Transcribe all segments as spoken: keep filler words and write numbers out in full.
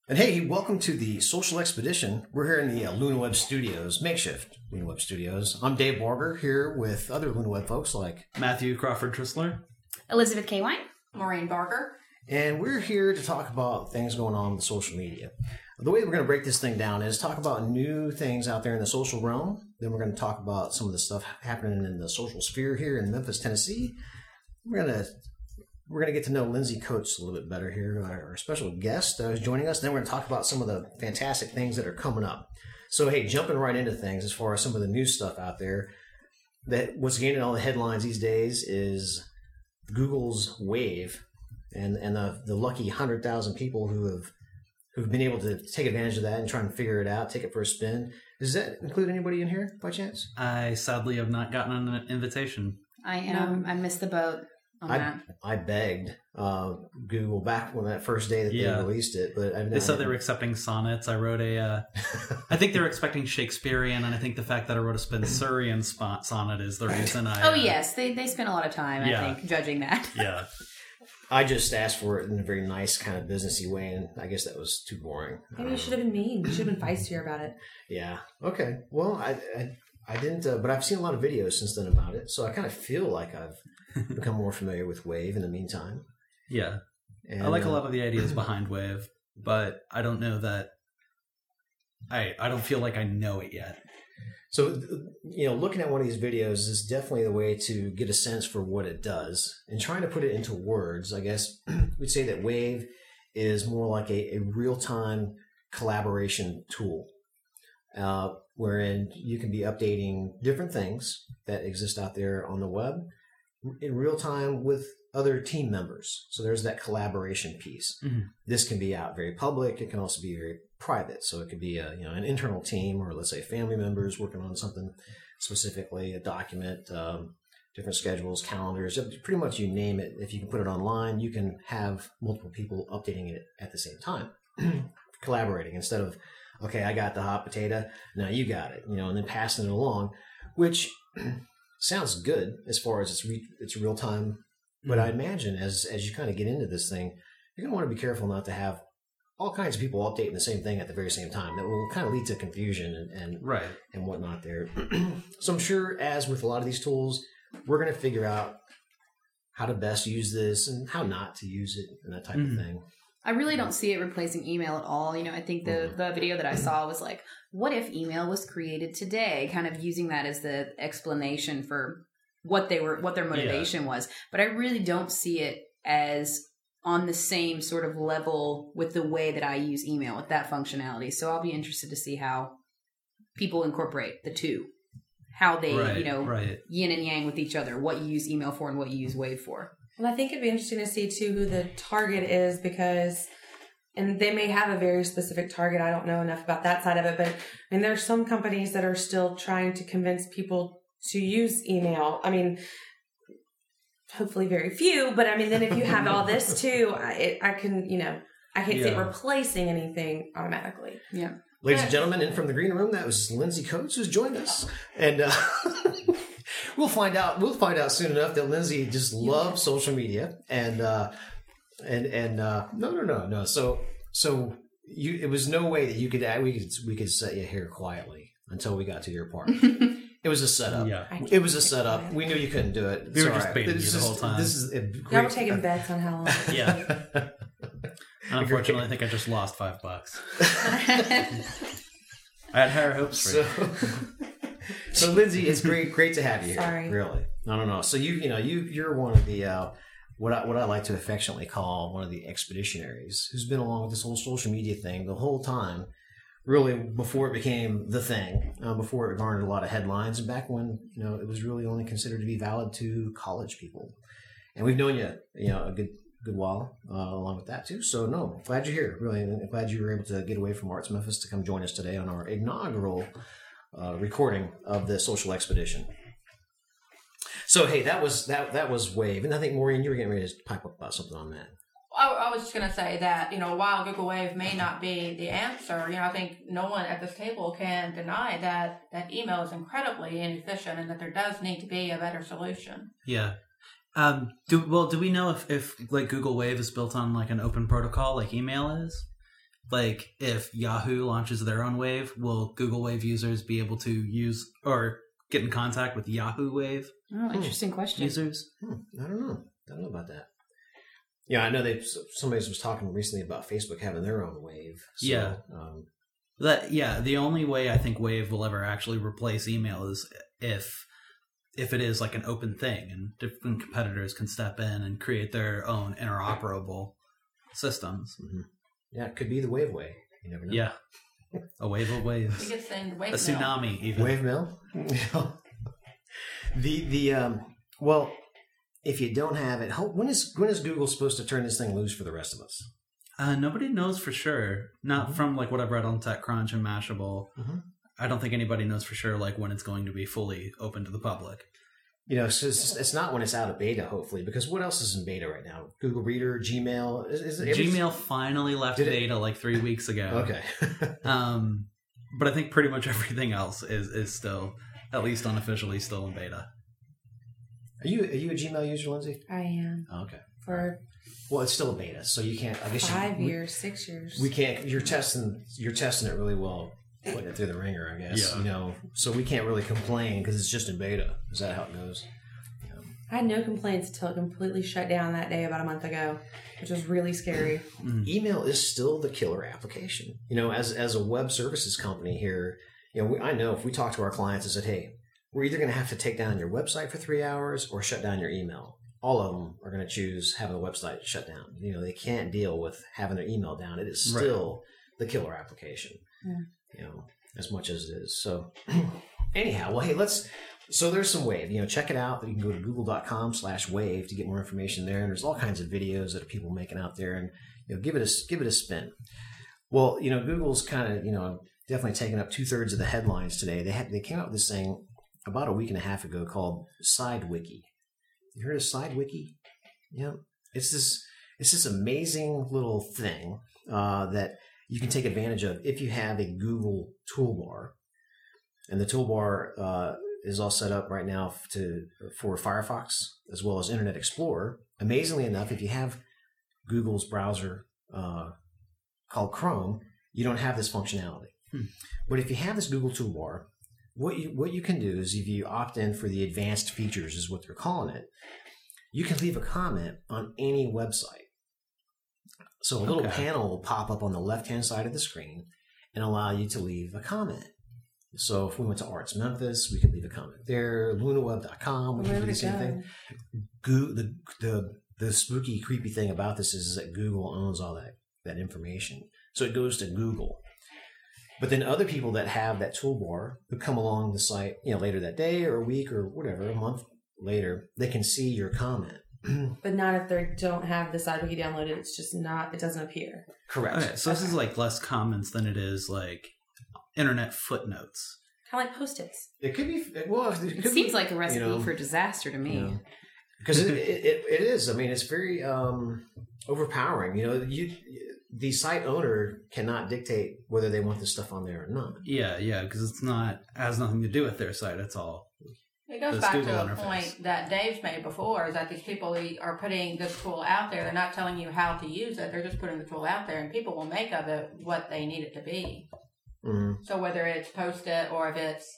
And hey, welcome to the Social Expedition. We're here in the uh, LunaWeb Studios, makeshift LunaWeb Studios. I'm Dave Barger here with other LunaWeb folks like Matthew Crawford Trissler, Elizabeth K. Wine, Maureen Barger. And we're here to talk about things going on with social media. The way we're going to break this thing down is talk about new things out there in the social realm. Then we're going to talk about some of the stuff happening in the social sphere here in Memphis, Tennessee. We're going to we're going to get to know Lindsay Coates a little bit better here, our, our special guest uh, is joining us. Then we're going to talk about some of the fantastic things that are coming up. So, hey, jumping right into things as far as some of the new stuff out there, that what's gaining all the headlines these days is Google's Wave. And and the the lucky one hundred thousand people who have who've been able to take advantage of that and try and figure it out, take it for a spin. Does that include anybody in here by chance? I sadly have not gotten an invitation. I am. No. I missed the boat on I that. I begged uh, Google back when that first day that Yeah. they released it, but I've They said they were accepting sonnets. I wrote a. Uh, I think they were expecting Shakespearean, and I think the fact that I wrote a Spenserian spot sonnet is the reason I. Oh, uh, yes. They they spent a lot of time, Yeah. I think, judging that. Yeah. I just asked for it in a very nice kind of businessy way, and I guess that was too boring. Maybe you should have been mean. You should have been feistier about it. Yeah. Okay. Well, I I, I didn't, uh, but I've seen a lot of videos since then about it, so I kind of feel like I've become more familiar with Wave in the meantime. Yeah. And, I like a uh, lot of the ideas behind Wave, but I don't know that. I I don't feel like I know it yet. So, you know, looking at one of these videos is definitely the way to get a sense for what it does. And trying to put it into words, I guess we'd say that Wave is more like a, a real-time collaboration tool, uh, wherein you can be updating different things that exist out there on the web in real time with other team members. So there's that collaboration piece. Mm-hmm. This can be out very public. It can also be very private. So it could be a, you know, an internal team, or let's say family members working on something specifically, a document, um, different schedules, calendars, pretty much you name it. If you can put it online, you can have multiple people updating it at the same time, collaborating instead of, okay, I got the hot potato, now you got it, you know, and then passing it along, which sounds good as far as it's re- it's real time. But I imagine as as you kind of get into this thing, you're going to want to be careful not to have all kinds of people updating the same thing at the very same time. That will kind of lead to confusion and and, Right. and whatnot there. So I'm sure, as with a lot of these tools, we're going to figure out how to best use this and how not to use it and that type Mhm. of thing. I really don't see it replacing email at all. You know, I think the, the video that I saw was like, what if email was created today? Kind of using that as the explanation for what they were, what their motivation yeah. was. But I really don't see it as on the same sort of level with the way that I use email with that functionality. So I'll be interested to see how people incorporate the two, how they, right, you know, right. yin and yang with each other, what you use email for and what you use Wave for. Well, I think it'd be interesting to see, too, who the target is, because, and they may have a very specific target. I don't know enough about that side of it, but I mean, there are some companies that are still trying to convince people to use email. I mean, hopefully very few, but I mean, then if you have all this too, I, it, I can, you know, I can't see it Yeah. replacing anything automatically. Yeah. Ladies and gentlemen, in from the green room, that was Lindsay Coates who's joined us, and uh, we'll find out. We'll find out soon enough that Lindsay just loves social media, and uh, and and uh, no, no, no, no. So so you, it was no way that you could we could we could set you here quietly until we got to your part. It was a setup. Yeah. It was a setup. We knew you couldn't do it. We were It's just all right. baiting This you the is- whole time. This is a Y'all great, were taking bets on how long. Yeah. Unfortunately, I think I just lost five bucks. I had higher hopes for So, you. so Lindsay, it's great, great to have you here. Sorry. Really, no, no, no. So you, you know, you, you're one of the uh, what I what I like to affectionately call one of the expeditionaries who's been along with this whole social media thing the whole time. Really, before it became the thing, uh, before it garnered a lot of headlines, and back when you know it was really only considered to be valid to college people. And we've known you, you know, a good good while uh, along with that too. So no, glad you're here. Really, and glad you were able to get away from Arts Memphis to come join us today on our inaugural uh, recording of the Social Expedition. So hey, that was that that was Wave, and I think Maureen, you were getting ready to pipe up about something on that. I, I was just going to say that, you know, while Google Wave may not be the answer, you know, I think no one at this table can deny that, that email is incredibly inefficient and that there does need to be a better solution. Yeah. Um, do well, do we know if, if like Google Wave is built on like an open protocol like email is? like if Yahoo launches their own Wave, will Google Wave users be able to use or get in contact with Yahoo Wave Oh, interesting question. users? Hmm, I don't know. I don't know about that. Yeah, I know they. Somebody was talking recently about Facebook having their own Wave. So, Yeah. Um, That yeah, the only way I think Wave will ever actually replace email is if if it is like an open thing and different competitors can step in and create their own interoperable systems. mhm. Yeah, it could be the Wave way. You never know. Yeah. A wave of We waves. could send A wave mail. tsunami even. Wave mill. the the um. Well, if you don't have it, how, when is when is Google supposed to turn this thing loose for the rest of us? Uh, nobody knows for sure. Not Mhm. from like what I've read on TechCrunch and Mashable. Mhm. I don't think anybody knows for sure like when it's going to be fully open to the public. You know, so it's, it's not when it's out of beta, hopefully, because what else is in beta right now? Google Reader, Gmail. Is, is it every- Gmail finally left Did it? beta like three weeks ago. Okay. Um, but I think pretty much everything else is is still, at least unofficially, still in beta. Are you are you a Gmail user, Lindsay? I am Oh, okay. for Well, it's still a beta, so you can't. I guess five you, years, six years. We, we can't. You're testing. You're testing it really well, putting it through the ringer. I guess. Yeah. You know, so we can't really complain because it's just in beta. Is that how it goes? I had no complaints until it completely shut down that day about a month ago, which was really scary. Mm. Email is still the killer application. You know, as as a web services company here, you know, we, I know if we talk to our clients and said, "Hey, we're either going to have to take down your website for three hours or shut down your email," all of them are going to choose having the website shut down. You know, they can't deal with having their email down. It is still the killer application. Yeah. You know, as much as it is. So, anyhow, well, hey, let's. So there's some Wave. You know, check it out. You can go to google.com slash wave to get more information there. And there's all kinds of videos that are people making out there, and you know, give it a give it a spin. Well, you know, Google's kind of you know definitely taking up two thirds of the headlines today. They had they came out with this thing about a week and a half ago called SideWiki. You heard of SideWiki? Yeah, it's this it's this amazing little thing uh, that you can take advantage of if you have a Google toolbar, and the toolbar uh, is all set up right now to for Firefox as well as Internet Explorer. Amazingly enough, if you have Google's browser uh, called Chrome, you don't have this functionality. Hmm. But if you have this Google toolbar, what you what you can do is if you opt in for the advanced features, is what they're calling it, you can leave a comment on any website. So a little Okay. panel will pop up on the left-hand side of the screen and allow you to leave a comment. So if we went to Arts Memphis, we could leave a comment there. Lunaweb dot com, we Where can do would the it same go? thing. Goo- the, the, the spooky, creepy thing about this is, is that Google owns all that, that information. So it goes to Google. But then other people that have that toolbar who come along the site, you know, later that day or a week or whatever, a month later, they can see your comment. But not if they don't have the SideWiki downloaded. It's just not, it doesn't appear. Correct. Okay, so this is like less comments than it is like internet footnotes. Kind of like Post-its. It could be, well, it, It could seems be, like a recipe you know, for disaster to me. you know, because it, it, it, it is. I mean, it's very um, overpowering. You know, you the site owner cannot dictate whether they want this stuff on there or not. Yeah, yeah, because it's not has nothing to do with their site. It's all It goes This back Google to a interface. point that Dave's made before, is that these people are putting this tool out there. They're not telling you how to use it. They're just putting the tool out there, and people will make of it what they need it to be. Mm-hmm. So whether it's Post-it or if it's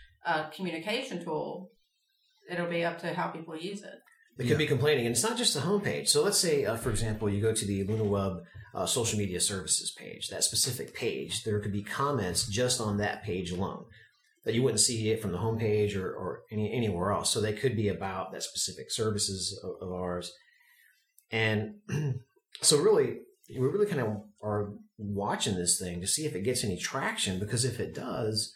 a communication tool, it'll be up to how people use it. They could be complaining, and it's not just the homepage. So let's say, uh, for example, you go to the LunaWeb uh, social media services page, that specific page. There could be comments just on that page alone that you wouldn't see it from the homepage or, or any, anywhere else. So they could be about that specific services of, of ours. And so really, we really kind of are watching this thing to see if it gets any traction, because if it does,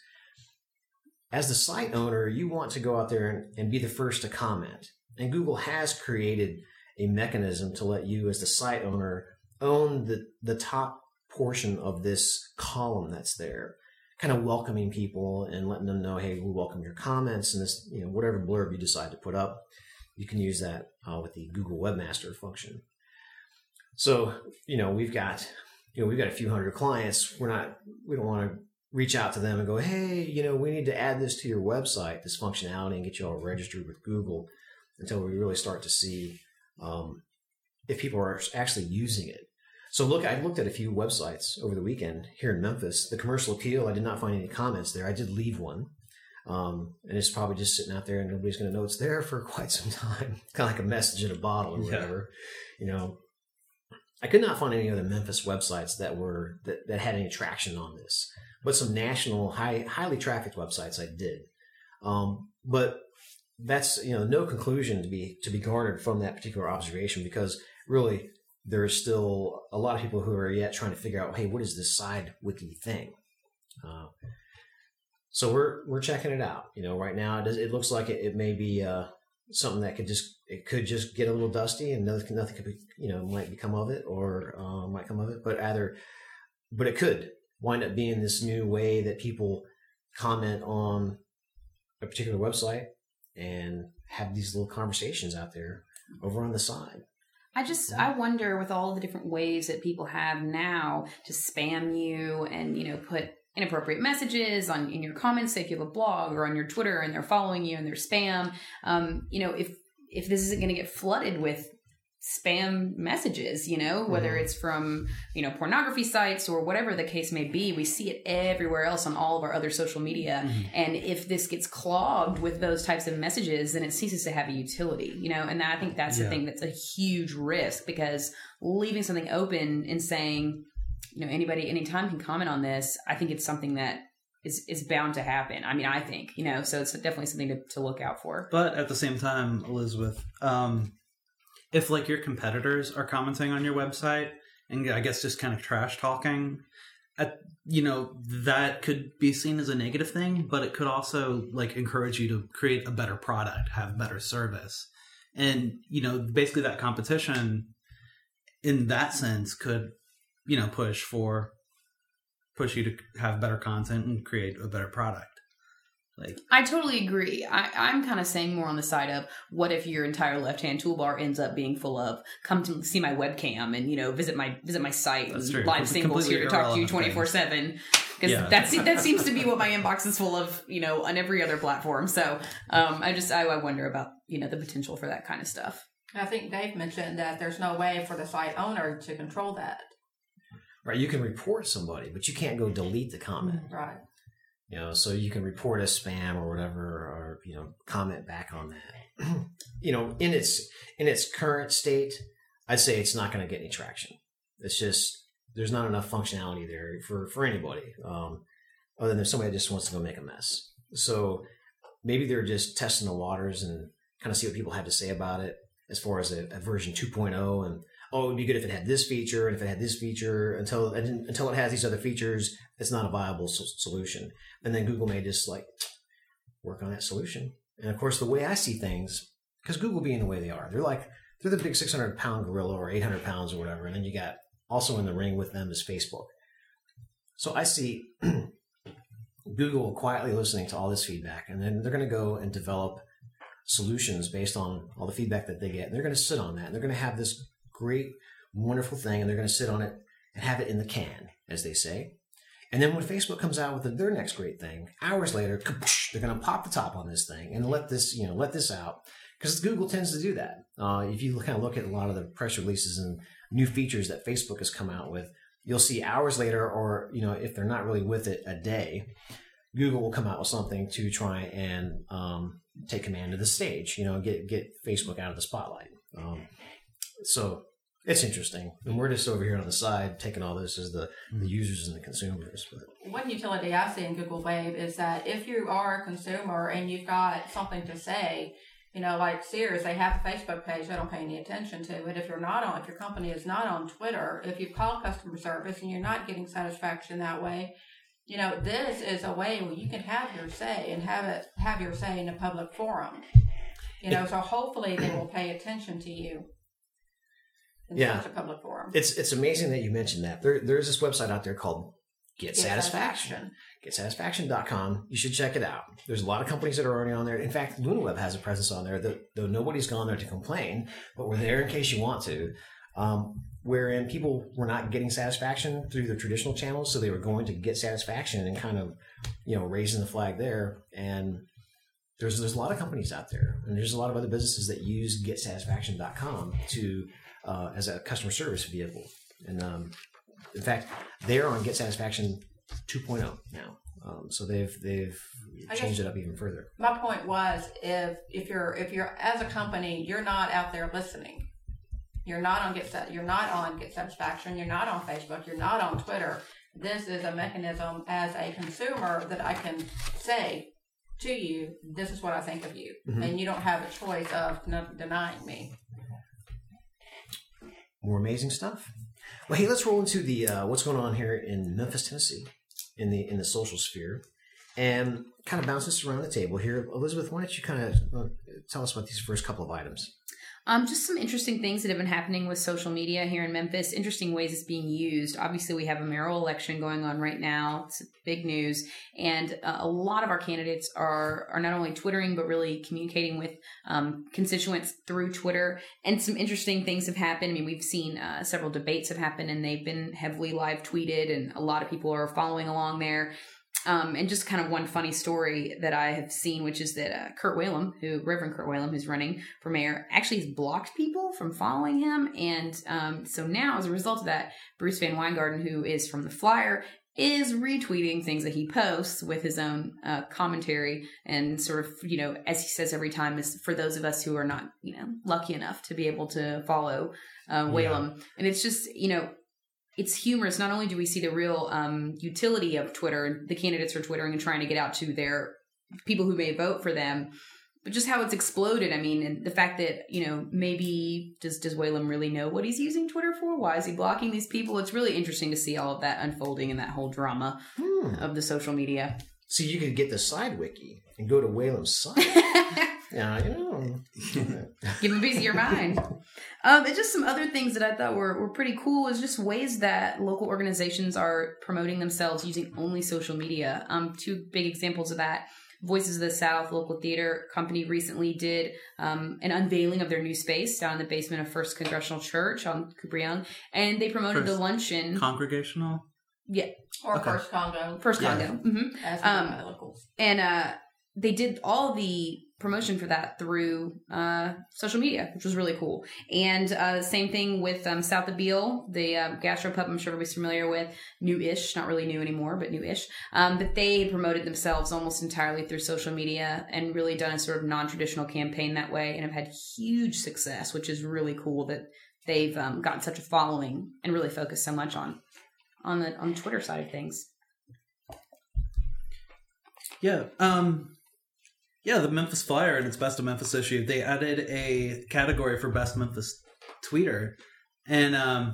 as the site owner, you want to go out there and, and be the first to comment. And Google has created a mechanism to let you, as the site owner, own the, the top portion of this column that's there, kind of welcoming people and letting them know, hey, we welcome your comments and this, you know, whatever blurb you decide to put up, you can use that uh, with the Google Webmaster function. So, you know, we've got, you know, we've got a few hundred clients. We're not, we don't want to reach out to them and go, hey, you know, we need to add this to your website, this functionality, and get you all registered with Google, until we really start to see um, if people are actually using it. So look, I looked at a few websites over the weekend here in Memphis. The Commercial Appeal, I did not find any comments there. I did leave one. Um, and it's probably just sitting out there and nobody's going to know it's there for quite some time. Kind of like a message in a bottle or whatever, yeah. you know. I could not find any other Memphis websites that were that, that had any traction on this, but some national, high, highly trafficked websites I did. Um, but that's you know no conclusion to be to be garnered from that particular observation, because really there's still a lot of people who are yet trying to figure out, hey, what is this side wiki thing? Uh, so we're we're checking it out. You know, right now it, does, it looks like it, it may be uh, something that could just it could just get a little dusty and nothing nothing could be you know might become of it or uh, might come of it, but either but it could wind up being this new way that people comment on a particular website and have these little conversations out there over on the side. I just, I wonder with all the different ways that people have now to spam you and, you know, put inappropriate messages on in your comments, say if you have a blog or on your Twitter and they're following you and they're spam, um, you know, if, if this isn't going to get flooded with spam messages, you know, whether mm-hmm. it's from, you know, pornography sites or whatever the case may be, we see it everywhere else on all of our other social media. Mm-hmm. And if this gets clogged with those types of messages, then it ceases to have a utility, you know, and I think that's yeah. the thing that's a huge risk, because leaving something open and saying, you know, anybody, anytime can comment on this, I think it's something that is, is bound to happen. I mean, I think, you know, so it's definitely something to, to look out for. But at the same time, Elizabeth, um, if like your competitors are commenting on your website and I guess just kind of trash talking, at, you know, that could be seen as a negative thing, but it could also like encourage you to create a better product, have better service. And, you know, basically that competition in that sense could, you know, push for, push you to have better content and create a better product. Like, I totally agree. I, I'm kind of saying more on the side of what if your entire left-hand toolbar ends up being full of come to see my webcam and, you know, visit my visit my site and true. live singles here to talk to you twenty-four seven. Because yeah. that's that seems to be what my inbox is full of, you know, on every other platform. So um, I just I, I wonder about, you know, the potential for that kind of stuff. I think Dave mentioned that there's no way for the site owner to control that. Right. You can report somebody, but you can't go delete the comment. Right. You know, so you can report as spam or whatever, or, you know, comment back on that. You know, in its in its current state, I'd say it's not going to get any traction. It's just, there's not enough functionality there for, for anybody, um, other than if somebody just wants to go make a mess. So maybe they're just testing the waters and kind of see what people have to say about it as far as a, a version two point oh, and oh, it would be good if it had this feature, and if it had this feature, until until it has these other features, it's not a viable so- solution. And then Google may just like work on that solution. And of course, the way I see things, because Google being the way they are, they're like, they're the big six hundred pound gorilla or eight hundred pounds or whatever. And then you got also in the ring with them is Facebook. So I see Google quietly listening to all this feedback, and then they're going to go and develop solutions based on all the feedback that they get. And they're going to sit on that, and they're going to have this great, wonderful thing, and they're going to sit on it and have it in the can, as they say. And then when Facebook comes out with their next great thing, hours later, they're going to pop the top on this thing and let this, you know, let this out, because Google tends to do that. Uh, if you kind of look at a lot of the press releases and new features that Facebook has come out with, you'll see hours later, or, you know, if they're not really with it a day, Google will come out with something to try and um, take command of the stage, you know, get get Facebook out of the spotlight. Um, so it's interesting. And we're just over here on the side taking all this as the, the users and the consumers. But one utility I see in Google Wave is that if you are a consumer and you've got something to say, you know, like Sears, they have a Facebook page. They don't pay any attention to it. If you're not on, if your company is not on Twitter, if you call customer service and you're not getting satisfaction that way, you know, this is a way where you can have your say and have it have your say in a public forum. You know, so hopefully they will pay attention to you. In yeah, such a public forum. It's it's amazing that you mentioned that. There there's this website out there called Get, Get Satisfaction. Satisfaction. Get Satisfaction dot com. You should check it out. There's a lot of companies that are already on there. In fact, LunaWeb has a presence on there, though, though nobody's gone there to complain, but we're there in case you want to. Um, wherein people were not getting satisfaction through the traditional channels, so they were going to Get Satisfaction and kind of, you know, raising the flag there. And there's there's a lot of companies out there, and there's a lot of other businesses that use Get Satisfaction dot com to Uh, as a customer service vehicle. And um, in fact, they're on Get Satisfaction two point oh now. Um, so they've they've I changed guess it up even further. My point was, if if you're if you're as a company, you're not out there listening. You're not on Get Sat- You're not on Get Satisfaction. You're not on Facebook. You're not on Twitter. This is a mechanism as a consumer that I can say to you, this is what I think of you, mm-hmm. and you don't have a choice of n- denying me. More amazing stuff. Well, hey, let's roll into the uh, what's going on here in Memphis, Tennessee, in the in the social sphere, and kind of bounce this around the table here. Elizabeth, why don't you kind of uh, tell us about these first couple of items? Um, just some interesting things that have been happening with social media here in Memphis, interesting ways it's being used. Obviously, we have a mayoral election going on right now. It's big news. And uh, a lot of our candidates are are not only Twittering, but really communicating with um, constituents through Twitter. And some interesting things have happened. I mean, we've seen uh, several debates have happened, and they've been heavily live tweeted, and a lot of people are following along there. Um, and just kind of one funny story that I have seen, which is that uh, Kurt Whalum, who Reverend Kurt Whalum, who's running for mayor, actually has blocked people from following him. And um, so now, as a result of that, Bruce Van Weingarten, who is from The Flyer, is retweeting things that he posts with his own uh, commentary and sort of, you know, as he says every time, is for those of us who are not, you know, lucky enough to be able to follow uh, Whalum. Yeah. And it's just, you know, it's humorous. Not only do we see the real um, utility of Twitter, the candidates are Twittering and trying to get out to their people who may vote for them, but just how it's exploded. I mean, and the fact that, you know, maybe does, does Whalum really know what he's using Twitter for? Why is he blocking these people? It's really interesting to see all of that unfolding and that whole drama hmm. of the social media. So you could get the side wiki and go to Whalum's site. Yeah, you know. Give him a piece of your mind. Um, and just some other things that I thought were, were pretty cool is just ways that local organizations are promoting themselves using only social media. Um, two big examples of that. Voices of the South, local theater company, recently did um, an unveiling of their new space down in the basement of First Congressional Church on Cooper Young, and they promoted First the luncheon. Congregational? Yeah. Or okay. First Congo. First yeah. Congo. Mm-hmm. As um, locals. And uh, they did all the promotion for that through uh, social media, which was really cool. And uh, same thing with um, South of Beale, the uh, gastropub I'm sure everybody's familiar with, new-ish, not really new anymore, but new-ish. Um, but they promoted themselves almost entirely through social media and really done a sort of non-traditional campaign that way and have had huge success, which is really cool that they've um, gotten such a following and really focused so much on on the on the Twitter side of things. Yeah, um... Yeah, the Memphis Flyer in its Best of Memphis issue, they added a category for Best Memphis Tweeter. And, um,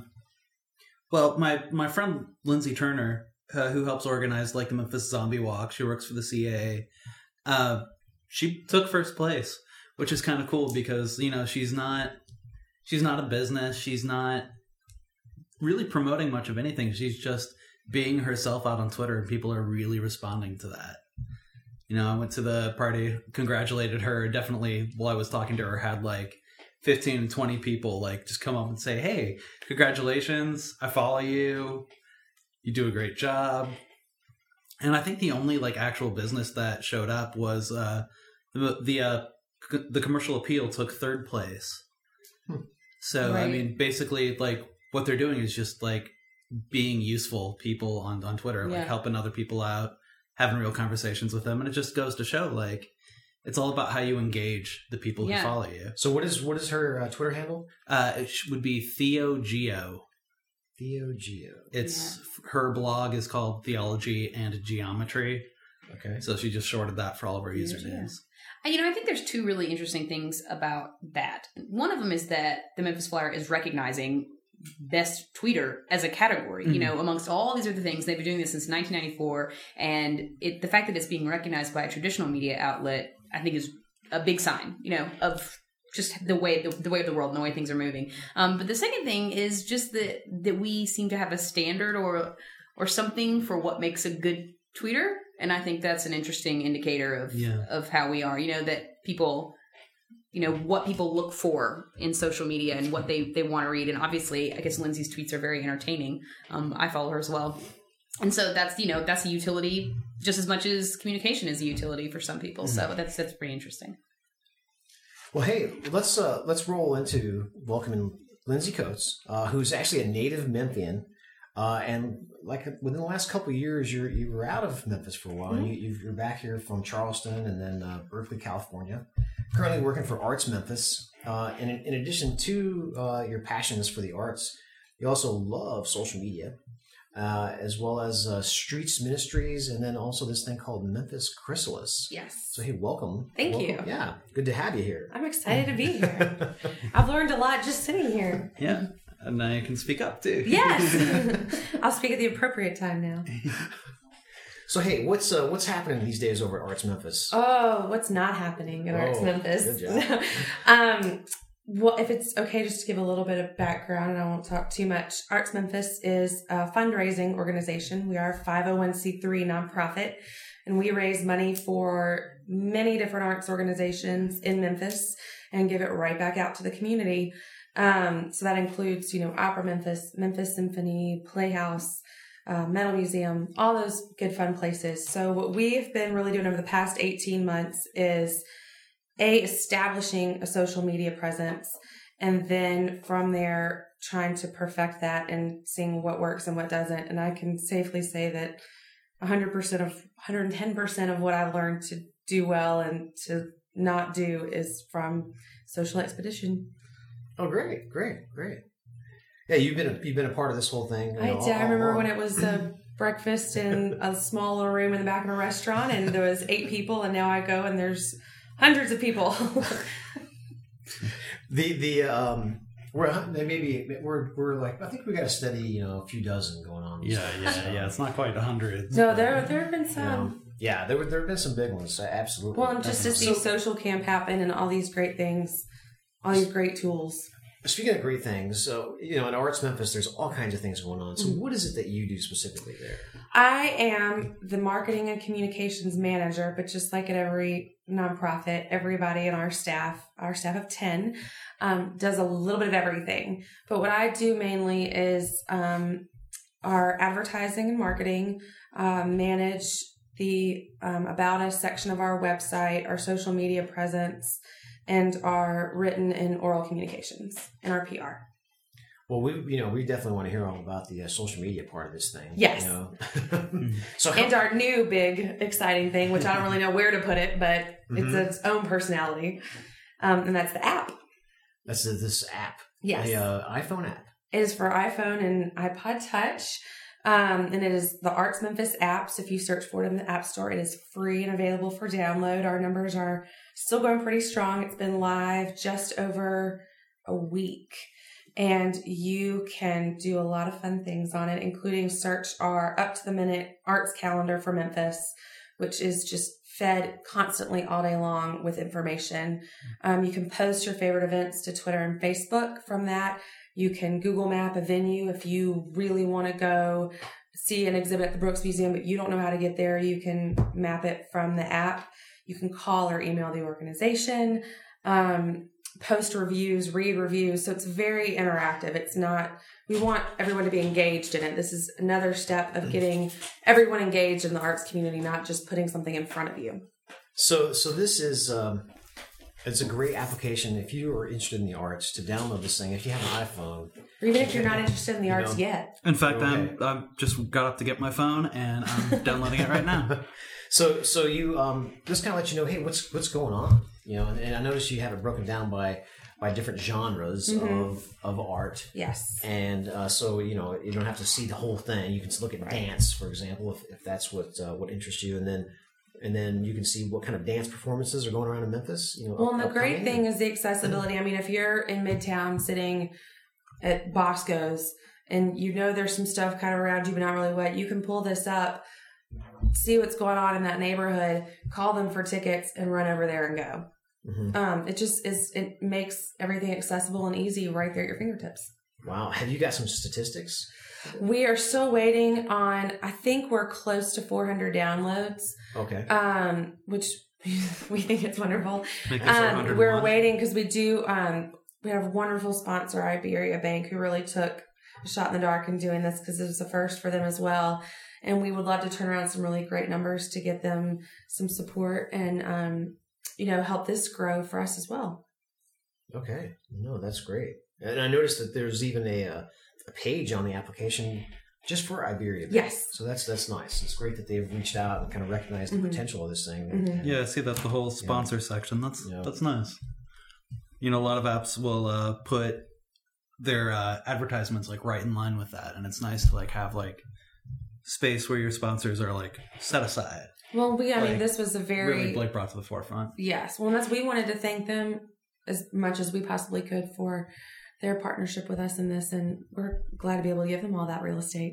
well, my, my friend Lindsay Turner, uh, who helps organize, like, the Memphis Zombie Walk, she works for the C A A, uh, she took first place, which is kind of cool because, you know, she's not, she's not a business, she's not really promoting much of anything, she's just being herself out on Twitter, and people are really responding to that. You know, I went to the party, congratulated her, definitely, while I was talking to her, had like fifteen and twenty people like just come up and say, hey, congratulations, I follow you, you do a great job. And I think the only like actual business that showed up was uh, the the, uh, c- the Commercial Appeal took third place. Hmm. So, right. I mean, basically, like, what they're doing is just like being useful people on, on Twitter, yeah. like helping other people out, having real conversations with them, and it just goes to show, like, it's all about how you engage the people yeah. who follow you. So what is what is her uh, Twitter handle? Uh, it would be Theo Geo. Theo Geo. It's yeah. her blog is called Theology and Geometry. Okay. So she just shorted that for all of her usernames. Yeah. You know, I think there's two really interesting things about that. One of them is that the Memphis Flyer is recognizing best tweeter as a category, mm-hmm. you know, amongst all these other things. They've been doing this since nineteen ninety-four, and it, the fact that it's being recognized by a traditional media outlet, I think, is a big sign, you know, of just the way the, the way of the world and the way things are moving. Um, but the second thing is just that that we seem to have a standard or or something for what makes a good tweeter, and I think that's an interesting indicator of yeah. of how we are. You know, that people. You know, what people look for in social media and what they, they want to read. And obviously, I guess Lindsay's tweets are very entertaining. Um, I follow her as well. And so that's, you know, that's a utility just as much as communication is a utility for some people. Mm-hmm. So that's that's pretty interesting. Well, hey, let's uh, let's roll into welcoming Lindsay Coates, uh, who's actually a native Memphian. Uh, and like within the last couple of years, you're, you were out of Memphis for a while. Mm-hmm. You, you're back here from Charleston and then uh, Berkeley, California. Currently working for Arts Memphis. Uh, and in, in addition to uh, your passions for the arts, you also love social media, uh, as well as uh, Streets Ministries, and then also this thing called Memphis Chrysalis. Yes. So hey, welcome. Thank welcome. you. Yeah, good to have you here. I'm excited to be here. I've learned a lot just sitting here. Yeah. And now you can speak up too. Yes. I'll speak at the appropriate time now. So hey, what's uh, what's happening these days over at Arts Memphis? Oh, what's not happening at oh, Arts Memphis? Good job. um, well, if it's okay, just to give a little bit of background, and I won't talk too much. Arts Memphis is a fundraising organization. We are a five oh one c three nonprofit, and we raise money for many different arts organizations in Memphis and give it right back out to the community. Um, so that includes, you know, Opera Memphis, Memphis Symphony, Playhouse, uh, Metal Museum, all those good fun places. So what we've been really doing over the past eighteen months is A, establishing a social media presence, and then from there trying to perfect that and seeing what works and what doesn't. And I can safely say that one hundred percent of, one hundred ten percent of what I've learned to do well and to not do is from Social Expedition. Oh, great, great, great. Yeah, you've been a, you've been a part of this whole thing. You know, I did. all, I remember all, when it was a breakfast in a small little room in the back of a restaurant, and there was eight people, and now I go and there's hundreds of people. the the um we're maybe we're we're like I think we got a steady you know a few dozen going on. Yeah, yeah, yeah. It's not quite a hundred. No, there there have been some. You know, yeah, there were there have been some big ones. Absolutely. Well, and just to see social camp happen and all these great things. All these great tools. Speaking of great things, so, you know, in Arts Memphis, there's all kinds of things going on. So mm-hmm. what is it that you do specifically there? I am the marketing and communications manager, but just like at every nonprofit, everybody in our staff, our staff of ten, um, does a little bit of everything. But what I do mainly is um, our advertising and marketing, uh, manage the um, About Us section of our website, our social media presence, and our written and oral communications and our P R. Well, we you know we definitely want to hear all about the uh, social media part of this thing. Yes. You know? so and our new big exciting thing, which I don't really know where to put it, but mm-hmm. it's its own personality, um, and that's the app. That's the, this app. Yes. The uh, iPhone app. It is for iPhone and iPod Touch. Um, and it is the Arts Memphis app. So if you search for it in the App Store, it is free and available for download. Our numbers are still going pretty strong. It's been live just over a week. And you can do a lot of fun things on it, including search our up-to-the-minute arts calendar for Memphis, which is just fed constantly all day long with information. Um, you can post your favorite events to Twitter and Facebook from that. You can Google map a venue if you really want to go see an exhibit at the Brooks Museum, but you don't know how to get there. You can map it from the app. You can call or email the organization, um, post reviews, read reviews. So it's very interactive. It's not, we want everyone to be engaged in it. This is another step of getting everyone engaged in the arts community, not just putting something in front of you. So, so this is, um, it's a great application if you are interested in the arts to download this thing. If you have an iPhone, or even if you're not interested in the you arts know, yet. In fact, okay. I'm I'm just got up to get my phone and I'm downloading it right now. So, so you um, just kind of let you know, hey, what's what's going on, you know? And, and I noticed you have it broken down by by different genres mm-hmm. of of art. Yes. And uh, so you know you don't have to see the whole thing. You can look at right. dance, for example, if, if that's what uh, what interests you, and then. And then you can see what kind of dance performances are going around in Memphis. You know, well, and the upcoming. great thing is the accessibility. I mean, if you're in Midtown sitting at Bosco's and you know there's some stuff kind of around you, but not really what, you can pull this up, see what's going on in that neighborhood, call them for tickets, and run over there and go. Mm-hmm. Um, it just is. It makes everything accessible and easy right there at your fingertips. Wow. Have you got some statistics? We are still waiting on, I think we're close to four hundred downloads. Okay. Um, which we think it's wonderful. Um, we're waiting because we do, um, we have a wonderful sponsor, Iberia Bank, who really took a shot in the dark in doing this because it was the first for them as well. And we would love to turn around some really great numbers to get them some support and, um, you know, help this grow for us as well. Okay. No, that's great. And I noticed that there's even a, uh, a page on the application just for Iberia. Yes. So that's that's nice. It's great that they've reached out and kind of recognized the Mhm. potential of this thing. Mhm. Yeah, I see that's the whole sponsor section. That's Yeah. that's nice. You know, a lot of apps will uh, put their uh, advertisements like right in line with that, and it's nice to like have like space where your sponsors are like set aside. Well, we, I mean, Like, this was a very, Really like brought to the forefront. yes. Well, and that's, we wanted to thank them as much as we possibly could for their partnership with us in this. And we're glad to be able to give them all that real estate.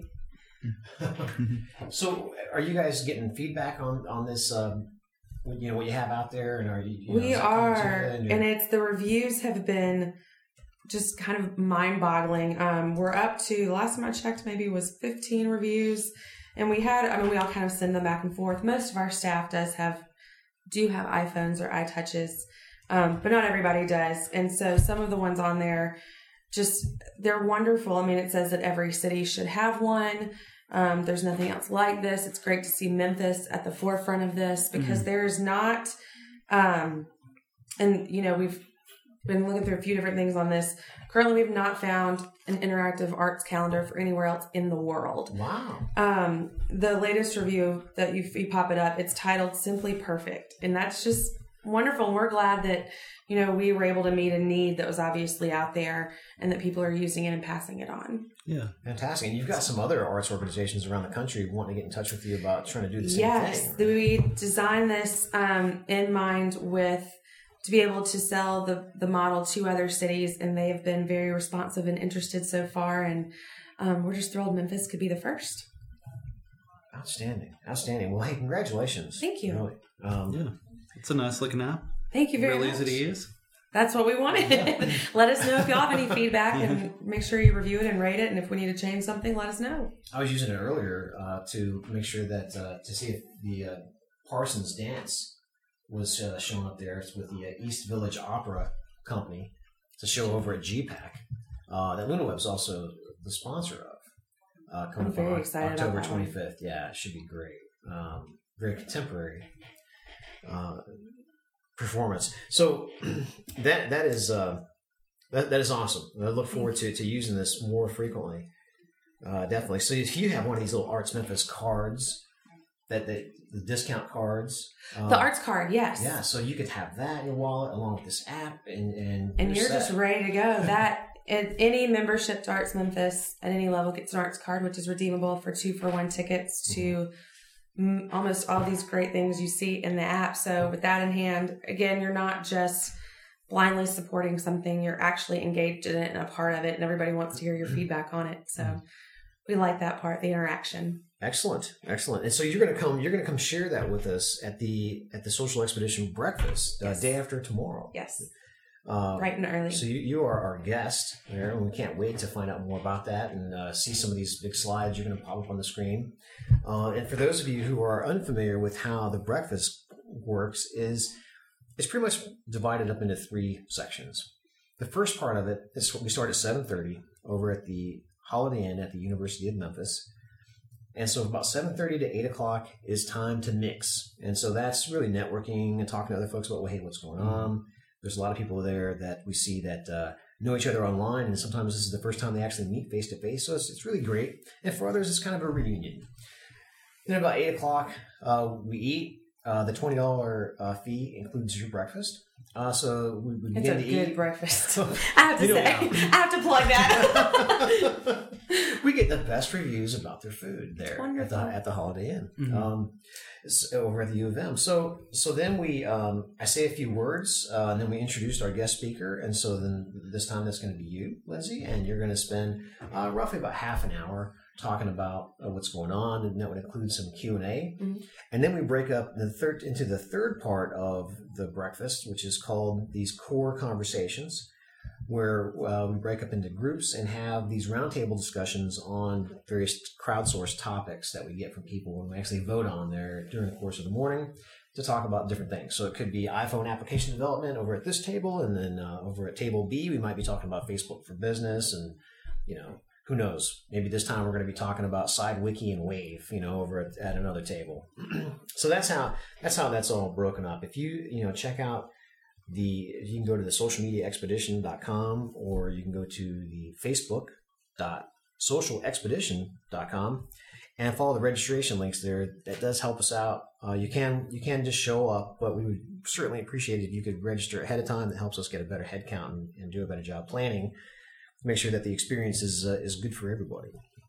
So, are you guys getting feedback on on this? Um, what- you know, what you have out there, and are you? you know, We is it coming to are, you and and you're- it's the reviews have been just kind of mind boggling. Um, we're up to, the last time I checked, maybe was fifteen reviews, and we had, I mean, we all kind of send them back and forth. Most of our staff does have, do have iPhones or iTouches, um, but not everybody does. And so some of the ones on there, just, they're wonderful. I mean, it says that every city should have one. Um, there's nothing else like this. It's great to see Memphis at the forefront of this because Mhm. there's not, um, and you know, we've been looking through a few different things on this. Currently, we've not found an interactive arts calendar for anywhere else in the world. Wow. Um, the latest review that you, you pop it up, it's titled Simply Perfect. And that's just wonderful. And we're glad that, you know, we were able to meet a need that was obviously out there and that people are using it and passing it on. Yeah. Fantastic. And you've got some other arts organizations around the country wanting to get in touch with you about trying to do the same Yes, thing. we designed this um, in mind with to be able to sell the, the model to other cities, and they have been very responsive and interested so far. And um, we're just thrilled Memphis could be the first. Outstanding. Outstanding. Well, hey, congratulations. Thank you. Really. Um, Yeah. It's a nice looking app. Thank you very Real much. easy to use. That's what we wanted. Let us know if y'all have any feedback, and make sure you review it and rate it. And if we need to change something, let us know. I was using it earlier uh, to make sure that uh, to see if the uh, Parsons Dance was uh, showing up there. It's with the uh, East Village Opera Company. It's a show over at G PAC uh, that LunaWeb's also the sponsor of. Uh, coming I'm very up on excited about October that one. twenty-fifth. Yeah, it should be great. Um, very contemporary uh, performance. So that that is uh, that that is awesome. I look forward to to using this more frequently. Uh, definitely. So if you have one of these little Arts Memphis cards, that the, the discount cards, um, The arts card, yes. yeah. So you could have that in your wallet along with this app, and and And you're set. just ready to go. That and any membership to Arts Memphis at any level gets an arts card, which is redeemable for two for one tickets to mm, almost all these great things you see in the app. So with that in hand, again, you're not just blindly supporting something; you're actually engaged in it and a part of it, and everybody wants to hear your feedback on it. So we like that part, the interaction. Excellent, excellent. And so you're going to come. You're going to come share that with us at the at the Social Expedition breakfast uh, Yes. day after tomorrow. Yes, Uh, bright and early. So you, you are our guest there, and we can't wait to find out more about that and uh, see some of these big slides you're going to pop up on the screen. Uh, and for those of you who are unfamiliar with how the breakfast works, is it's pretty much divided up into three sections. The first part of it is we start at seven thirty over at the Holiday Inn at the University of Memphis. And so about seven thirty to eight o'clock is time to mix. And so that's really networking and talking to other folks about, well, hey, what's going on? There's a lot of people there that we see that uh, know each other online, and sometimes this is the first time they actually meet face to face. So it's, it's really great. And for others, it's kind of a reunion. Then about eight o'clock, uh, we eat. Uh, the twenty dollars uh, fee includes your breakfast. Uh, so we, we It's begin a to good eat. breakfast. I have to You know, say, yeah. I have to plug that. We get the best reviews about their food there at the Wonderful. at the Holiday Inn Mhm. um, s- over at the U of M. So so then we um, I say a few words uh, and then we introduced our guest speaker, and so then this time that's going to be you, Lindsay, and you're going to spend uh, roughly about half an hour talking about uh, what's going on, and that would include some Q and A, Mhm. and then we break up the third into the third part of the breakfast, which is called these core conversations, where uh, we break up into groups and have these roundtable discussions on various crowdsourced topics that we get from people and we actually vote on there during the course of the morning to talk about different things. So it could be iPhone application development over at this table, and then uh, over at table B, we might be talking about Facebook for Business, and, you know, who knows? Maybe this time we're going to be talking about SideWiki and Wave, you know, over at, at another table. So that's how that's how that's all broken up. If you, you know, check out the you can go to the social media expedition dot com, or you can go to the facebook dot social expedition dot com and follow the registration links there. That does help us out. Uh, you can you can just show up, but we would certainly appreciate it if you could register ahead of time. That helps us get a better head count and, and do a better job planning. Make sure that the experience is uh, is good for everybody.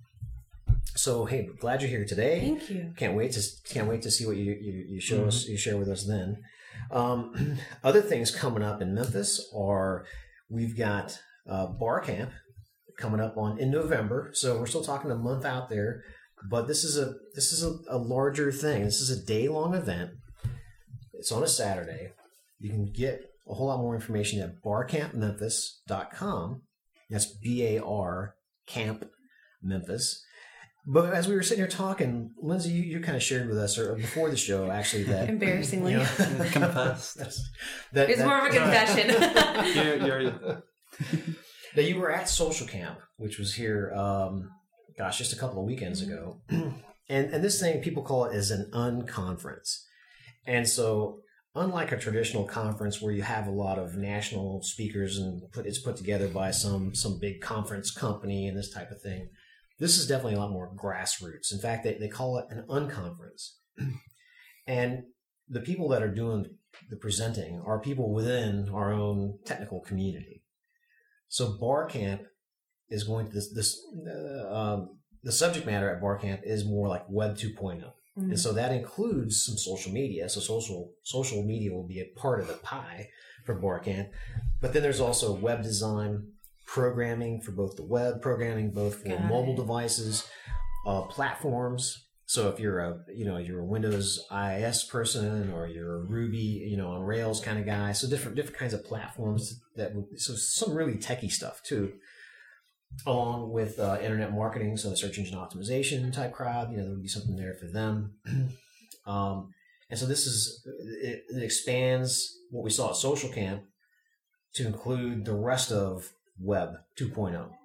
So hey, glad you're here today. Thank you. Can't wait to can't wait to see what you you, you show Mm-hmm. us you share with us then. Um, other things coming up in Memphis are we've got uh, Bar Camp coming up on in November. So we're still talking a month out there, but this is a this is a, a larger thing. This is a day long event. It's on a Saturday. You can get a whole lot more information at bar camp memphis dot com. That's B A R Camp Memphis. But as we were sitting here talking, Lindsay, you, you kind of shared with us or before the show, actually, that Embarrassingly. you know, Confess. that's- that, It's that- more of a confession. You're, you're, that you were at Social Camp, which was here, um, gosh, just a couple of weekends ago. and and this thing, people call it is an unconference. And so unlike a traditional conference where you have a lot of national speakers and put, it's put together by some some big conference company and this type of thing, this is definitely a lot more grassroots. In fact, they, they call it an unconference. And the people that are doing the presenting are people within our own technical community. So Bar Camp is going to this, this uh, um, the subject matter at Bar Camp is more like Web two point oh. Mm-hmm. And so that includes some social media. So social social media will be a part of the pie for Bar Camp. But then there's also web design, programming for both the web, programming both for Got mobile it. devices, uh, platforms. So if you're a you know you're a Windows I S person or you're a Ruby you know on Rails kind of guy, so different different kinds of platforms that would, so some really techie stuff too. Along with uh, internet marketing, so the search engine optimization type crowd, you know, there would be something there for them. um, and so this is, it, it expands what we saw at Social Camp to include the rest of Web two point oh.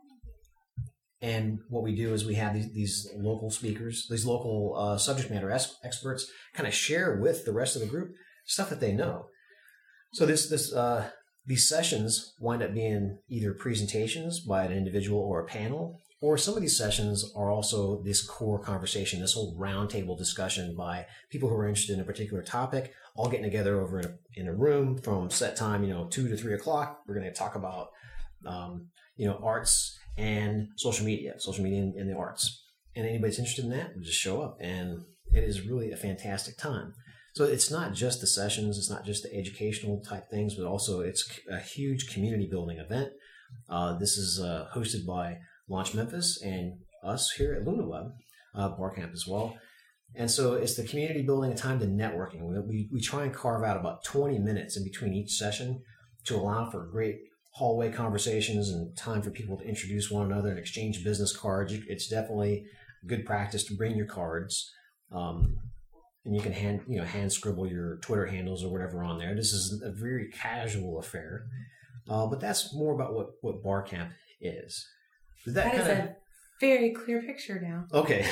And what we do is we have these, these local speakers, these local uh, subject matter es- experts kind of share with the rest of the group stuff that they know. So this, this, uh, These sessions wind up being either presentations by an individual or a panel, or some of these sessions are also this core conversation, this whole roundtable discussion by people who are interested in a particular topic, all getting together over in a, in a room from set time, you know, two to three o'clock. We're going to talk about, um, you know, arts and social media, social media and, and the arts. And anybody's interested in that, just show up. And it is really a fantastic time. So it's not just the sessions, it's not just the educational type things, but also it's a huge community building event. Uh, this is uh, hosted by Launch Memphis and us here at LunaWeb, uh, Bar Camp as well. And so it's the community building, a time to networking. We, we, we try and carve out about twenty minutes in between each session to allow for great hallway conversations and time for people to introduce one another and exchange business cards. It's definitely good practice to bring your cards. Um, And you can hand, you know, hand scribble your Twitter handles or whatever on there. This is a very casual affair, uh, but that's more about what, what Bar Camp is. Did that, That is kind a very clear picture now. of okay?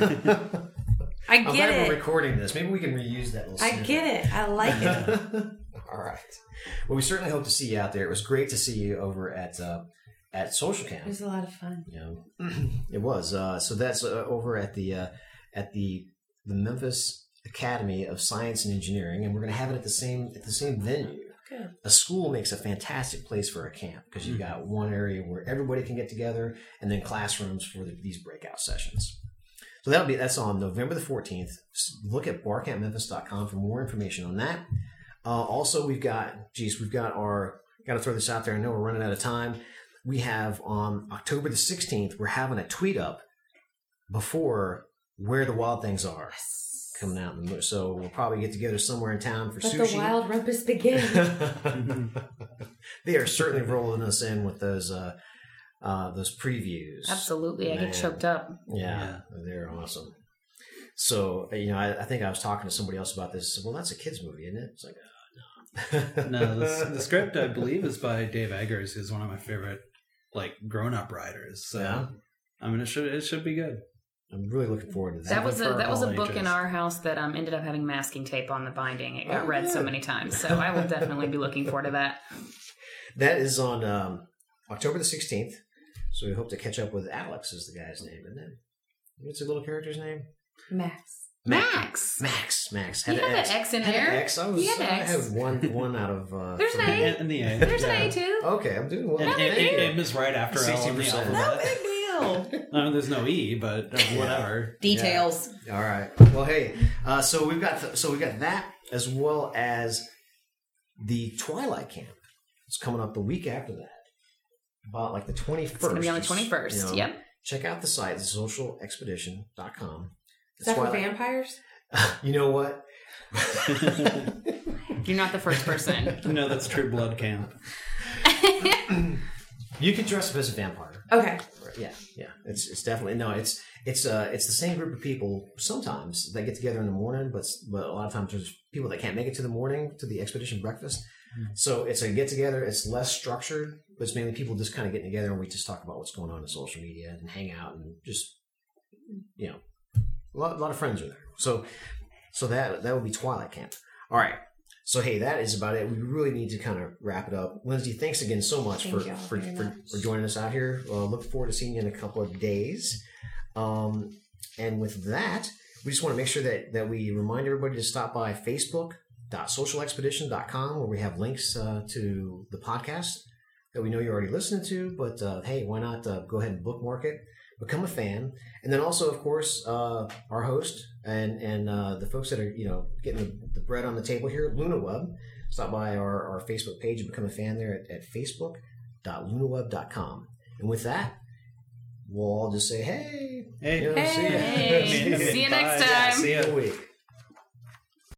I I'm get glad we're it. recording this. Maybe we can reuse that little. I snippet. get it. I like it. All right. Well, we certainly hope to see you out there. It was great to see you over at uh, at Social Camp. It was a lot of fun. You know, it was. Uh, so that's uh, over at the uh, at the the Memphis Academy of Science and Engineering, and we're going to have it at the same at the same venue. Good. A school makes a fantastic place for a camp because you've got one area where everybody can get together, and then classrooms for the, these breakout sessions. So that'll be that's on November the fourteenth. Look at bar camp memphis dot com for more information on that. Uh, also, we've got, geez, we've got our. Got to throw this out there. I know we're running out of time. We have on October the sixteenth. We're having a tweet up before Where the Wild Things Are. Coming out, so we'll probably get together somewhere in town for Let sushi. the wild rumpus begin. They are certainly rolling us in with those uh, uh, those previews. Absolutely. I Man. get choked up. Yeah, Yeah. they're awesome. So you know, I, I think I was talking to somebody else about this. Well, that's a kids movie, isn't it? It's like, oh, no. No, the, the script I believe is by Dave Eggers, who's one of my favorite like grown up writers. So Yeah. I mean, it should it should be good. I'm really looking forward to that. That was a for that was a all book ages. in our house that um ended up having masking tape on the binding. It got Oh, read so good. many times, so I will definitely be looking forward to that. That is on um, October the sixteenth. So we hope to catch up with Alex is the guy's name, isn't it? What's the little character's name? Max. Max. Max. Max. You Had had an the X in Had an there. X. I was. You had I X. had one. One out of. Uh, There's an three. A. And, and the A. There's yeah. an A too. Okay, I'm doing well. And, and, Thank and you. M is right after L in the sixty percent. alphabet. Big deal. No, there's no E, but whatever. Details. All right. Well, hey. Uh, so we've got th- so we've got that as well as the Twilight Camp. It's coming up the week after that, about like the twenty-first. It's gonna be on the twenty-first. You know, Yep. Check out the site, social expedition dot com. Is that for vampires? You know what? You're not the first person. No, that's True Blood Camp. You can dress up as a vampire. Okay. Yeah, yeah. It's it's definitely no. It's it's uh it's the same group of people. Sometimes they get together in the morning, but but a lot of times there's people that can't make it to the morning to the expedition breakfast. So it's a get together. It's less structured, but it's mainly people just kind of getting together and we just talk about what's going on in social media and hang out and just you know a lot, a lot of friends are there. So so that that would be Twilight Camp. All right. So hey, that is about it. We really need to kind of wrap it up. Lindsay, thanks again so much Thank for y'all for, very for, much. for joining us out here. Uh, look forward to seeing you in a couple of days. Um, and with that, we just want to make sure that that we remind everybody to stop by Facebook dot social expedition dot com where we have links uh, to the podcast that we know you're already listening to. But uh, hey, why not uh, go ahead and bookmark it, become a fan, and then also, of course, uh, our host and and uh, the folks that are you know getting the, the bread on the table here, LunaWeb. Stop by our, our Facebook page and become a fan there at, at facebook dot lunaweb dot com. And with that, we'll all just say, hey, Hey, you know, see ya. Hey. See you next Bye. time. See ya. Good week.